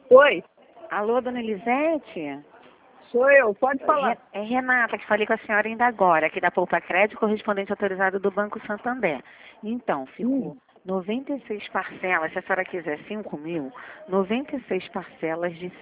Oi, Alô, dona Elisete? sou eu, pode falar. É Renata, que falei com a senhora ainda agora, aqui da Poupa Crédito, correspondente autorizado do Banco Santander. Então, ficou 96 parcelas, se a senhora quiser 5 mil, 96 parcelas de R$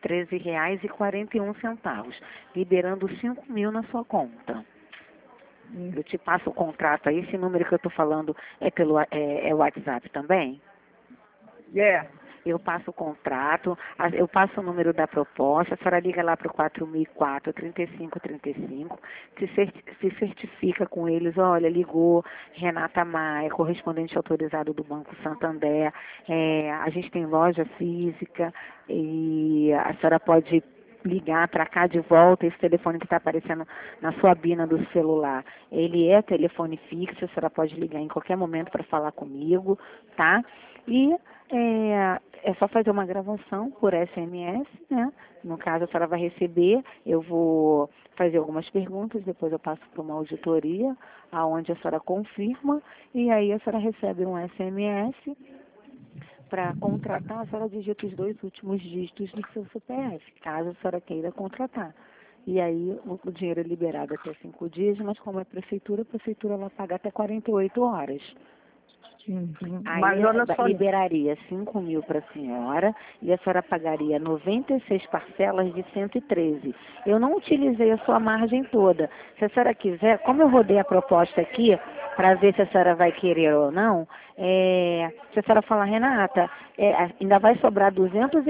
113,41, liberando 5 mil na sua conta. Eu te passo o contrato aí, esse número que eu estou falando é WhatsApp também? É, Eu passo o contrato, eu passo o número da proposta, a senhora liga lá para o 4004-3535, se certifica com eles, olha, ligou Renata Maia, correspondente autorizado do Banco Santander, a gente tem loja física e a senhora pode ligar para cá de volta, esse telefone que está aparecendo na sua bina do celular, ele é telefone fixo, a senhora pode ligar em qualquer momento para falar comigo, tá? E é só fazer uma gravação por SMS, né? No caso, a senhora vai receber, eu vou fazer algumas perguntas, depois eu passo para uma auditoria, aonde a senhora confirma, e aí a senhora recebe um SMS para contratar, a senhora digita os 2 últimos dígitos do seu CPF, caso a senhora queira contratar. E aí o dinheiro é liberado até 5 dias, mas como é prefeitura, a prefeitura vai pagar até 48 horas. Mas Aí olha só, liberaria 5 mil para a senhora e a senhora pagaria 96 parcelas de 113. Eu não utilizei a sua margem toda. Se a senhora quiser, como eu rodei a proposta aqui, para ver se a senhora vai querer ou não, se a senhora falar, Renata, ainda vai sobrar R$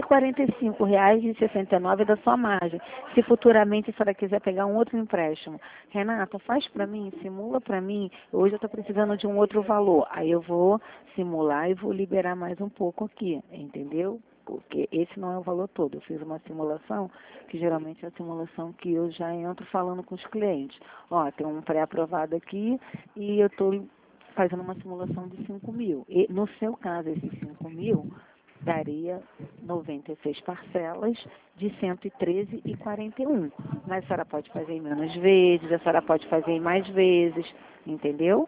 245,69 da sua margem. Se futuramente a senhora quiser pegar um outro empréstimo, Renata, faz para mim, simula para mim, hoje eu estou precisando de um outro valor. Aí eu vou simular e vou liberar mais um pouco aqui, entendeu? Porque esse não é o valor todo. Eu fiz uma simulação, que geralmente é a simulação que eu já entro falando com os clientes. Ó, tem um pré-aprovado aqui e eu estou fazendo uma simulação de 5 mil. E, no seu caso, esses 5 mil daria 96 parcelas de 113,41. Mas a senhora pode fazer em menos vezes, a senhora pode fazer em mais vezes, entendeu?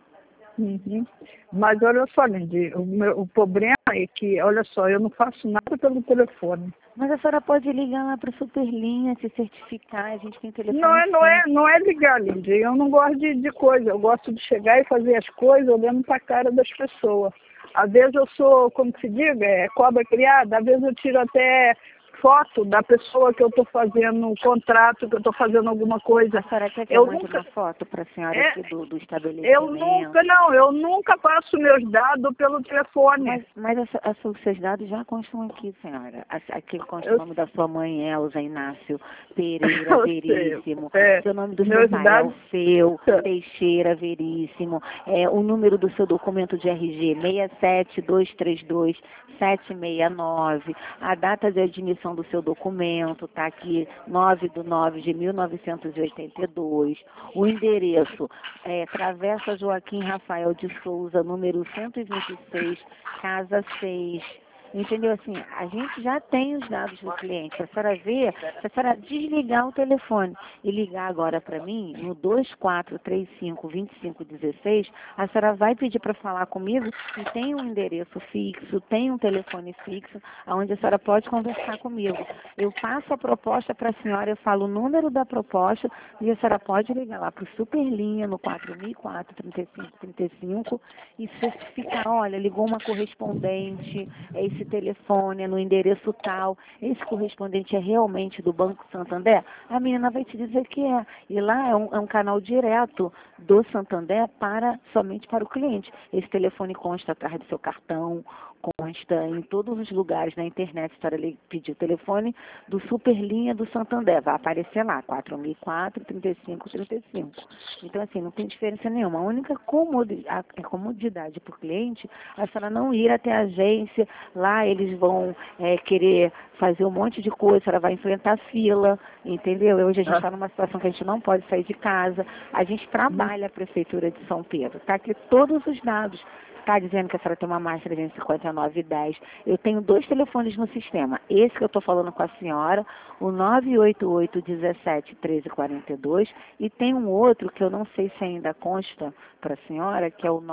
Mas olha só, Lindy, o problema é que, olha só, eu não faço nada pelo telefone. Mas a senhora pode ligar lá para a Superlinha, se certificar, a gente tem telefone. Não é ligar, Lindy, eu não gosto de coisa, eu gosto de chegar e fazer as coisas olhando para a cara das pessoas. Às vezes eu sou, como se diga, cobra criada, às vezes eu tiro até foto da pessoa que eu estou fazendo um contrato, que eu estou fazendo alguma coisa. A senhora quer que eu mande uma foto para a senhora aqui do estabelecimento? Eu nunca passo meus dados pelo telefone. Mas os seus dados já constam aqui, senhora. Aqui consta o nome da sua mãe, Elza Inácio Pereira Veríssimo. O nome do seu pai é o seu, Teixeira Veríssimo. O número do seu documento de RG, 67232-769. A data de admissão do seu documento está aqui, 9/9/1982. O endereço Travessa Joaquim Rafael de Souza, número 126, Casa 6. Entendeu? Assim, a gente já tem os dados do cliente. Se a senhora ver, se a senhora desligar o telefone e ligar agora para mim, no 2435-2516, a senhora vai pedir para falar comigo e tem um endereço fixo, tem um telefone fixo, onde a senhora pode conversar comigo. Eu passo a proposta para a senhora, eu falo o número da proposta e a senhora pode ligar lá para o Superlinha, no 4004-3535 e certificar, olha, ligou uma correspondente, esse telefone é no endereço tal, esse correspondente é realmente do Banco Santander, a menina vai te dizer que é. E lá é um canal direto do Santander somente para o cliente. Esse telefone consta atrás do seu cartão, consta em todos os lugares na internet, se a senhora pedir o telefone do Superlinha do Santander, vai aparecer lá, 4004-3535. Então, assim, não tem diferença nenhuma. A única comodidade para o cliente é a senhora não ir até a agência, lá eles vão querer fazer um monte de coisa, a senhora vai enfrentar fila, entendeu? Hoje a gente está numa situação que a gente não pode sair de casa, a gente trabalha a Prefeitura de São Pedro, está aqui todos os dados. está dizendo que a senhora tem uma mais 359,10. Eu tenho 2 telefones no sistema. Esse que eu estou falando com a senhora, o 988-17-1342, e tem um outro que eu não sei se ainda consta para a senhora, que é o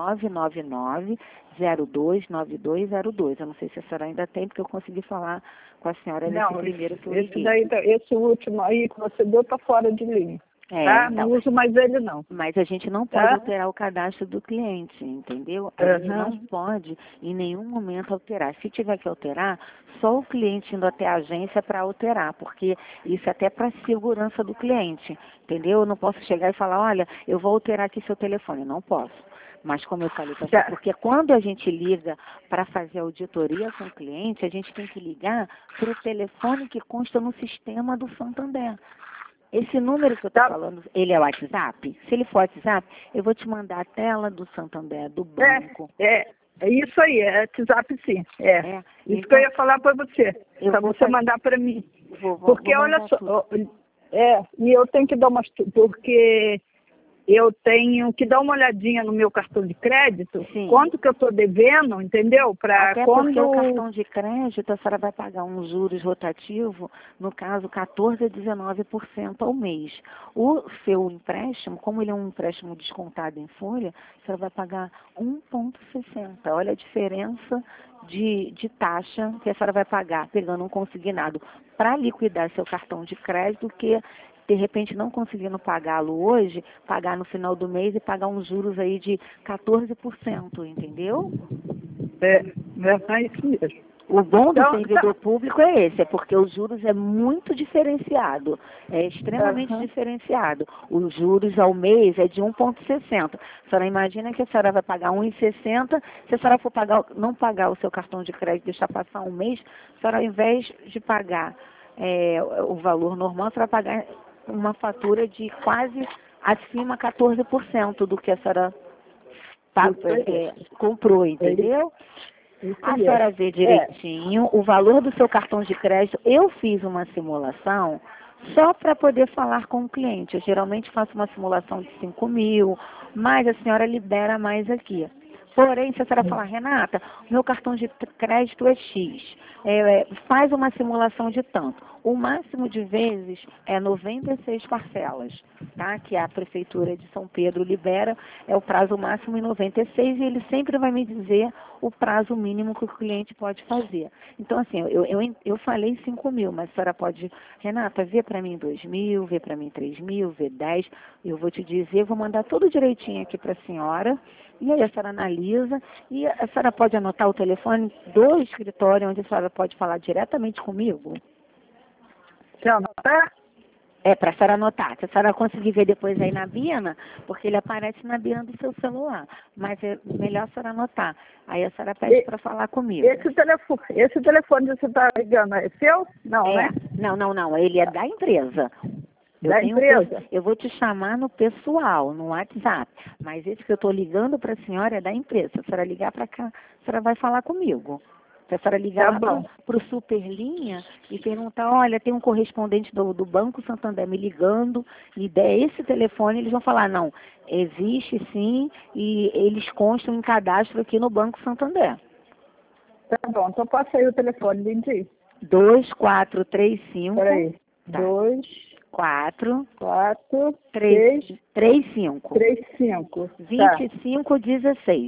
999-029202. Eu não sei se a senhora ainda tem, porque eu consegui falar com a senhora nesse primeiro que eu liguei. Esse último aí que você deu está fora de linha. Tá? Então, não uso mais ele, não. Mas a gente não pode alterar o cadastro do cliente, entendeu? A gente não pode, em nenhum momento, alterar. Se tiver que alterar, só o cliente indo até a agência para alterar, porque isso é até para segurança do cliente, entendeu? Eu não posso chegar e falar, olha, eu vou alterar aqui seu telefone. Não posso. Mas como eu falei para você, porque quando a gente liga para fazer auditoria com o cliente, a gente tem que ligar para o telefone que consta no sistema do Santander. Esse número que eu estou falando, ele é o WhatsApp? Se ele for WhatsApp, eu vou te mandar a tela do Santander, do banco. É isso aí, é WhatsApp sim. Isso então, que eu ia falar para você, para você mandar para mim. Porque olha só, e eu tenho que dar porque eu tenho que dar uma olhadinha no meu cartão de crédito, quanto que eu estou devendo, entendeu? Até porque o cartão de crédito, a senhora vai pagar um juros rotativo, no caso 14% a 19% ao mês. O seu empréstimo, como ele é um empréstimo descontado em folha, a senhora vai pagar 1,60. Olha a diferença de taxa que a senhora vai pagar, pegando um consignado para liquidar seu cartão de crédito, que de repente não conseguindo pagá-lo hoje, pagar no final do mês e pagar uns juros aí de 14%, entendeu? É isso mesmo. O bom do servidor público é esse, é porque os juros é muito diferenciado, é extremamente diferenciado. Os juros ao mês é de 1,60. A senhora imagina que a senhora vai pagar 1,60, se a senhora for não pagar o seu cartão de crédito, deixar passar um mês, a senhora ao invés de pagar o valor normal, a senhora vai pagar uma fatura de quase acima 14% do que a senhora comprou, entendeu? A senhora vê direitinho o valor do seu cartão de crédito. Eu fiz uma simulação só para poder falar com o cliente. Eu geralmente faço uma simulação de 5.000, mas a senhora libera mais aqui. Porém, se a senhora falar, Renata, meu cartão de crédito é X, faz uma simulação de tanto. O máximo de vezes é 96 parcelas, tá? Que a Prefeitura de São Pedro libera, é o prazo máximo em 96 e ele sempre vai me dizer o prazo mínimo que o cliente pode fazer. Então, assim, eu falei 5.000, mas a senhora pode, Renata, vê para mim 2.000, vê para mim 3.000, vê 10, eu vou te dizer, vou mandar tudo direitinho aqui para a senhora. E aí a senhora analisa e a senhora pode anotar o telefone do escritório onde a senhora pode falar diretamente comigo? Se anotar? Para a senhora anotar. Se a senhora conseguir ver depois aí na Bina, porque ele aparece na Bina do seu celular. Mas é melhor a senhora anotar. Aí a senhora pede para falar comigo. Esse telefone que você está ligando é seu? Não, né? Não. Ele é da empresa. Eu vou te chamar no pessoal, no WhatsApp. Mas esse que eu estou ligando para a senhora é da empresa. Se a senhora ligar para cá, a senhora vai falar comigo. Se a senhora ligar para o Superlinha e perguntar, olha, tem um correspondente do Banco Santander me ligando, e der esse telefone, eles vão falar, não, existe sim, e eles constam em cadastro aqui no Banco Santander. Tá bom, então passa aí o telefone, Lindy. 2435. Peraí. Tá. 4, 35. 35. 2516.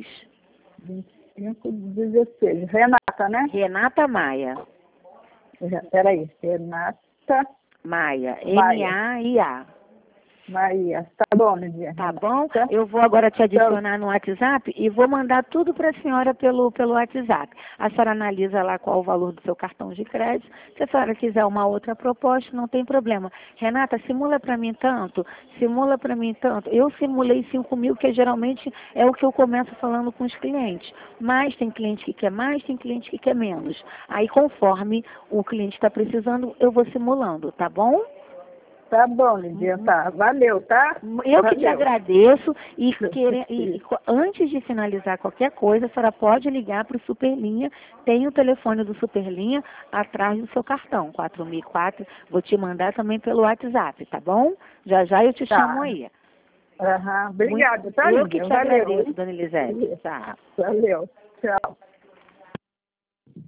2516. Renata, né? Renata Maia. Peraí. Renata Maia. M-A-I-A. Maia. Tá bom, Lidia. Tá bom? Eu vou agora te adicionar no WhatsApp e vou mandar tudo para a senhora pelo WhatsApp. A senhora analisa lá qual o valor do seu cartão de crédito. Se a senhora quiser uma outra proposta, não tem problema. Renata, simula para mim tanto. Eu simulei 5.000, que geralmente é o que eu começo falando com os clientes. Mas tem cliente que quer mais, tem cliente que quer menos. Aí, conforme o cliente está precisando, eu vou simulando, tá bom? Tá bom, Lidia, tá. Valeu, tá? Eu que te agradeço e antes de finalizar qualquer coisa, a senhora pode ligar para o Superlinha. Tem o telefone do Superlinha atrás do seu cartão, 4004. Vou te mandar também pelo WhatsApp, tá bom? Já eu te chamo aí. Aham, obrigada, tá, Eu que Lívia? te Valeu. agradeço, dona Elisete. Tchau. Valeu. Tchau.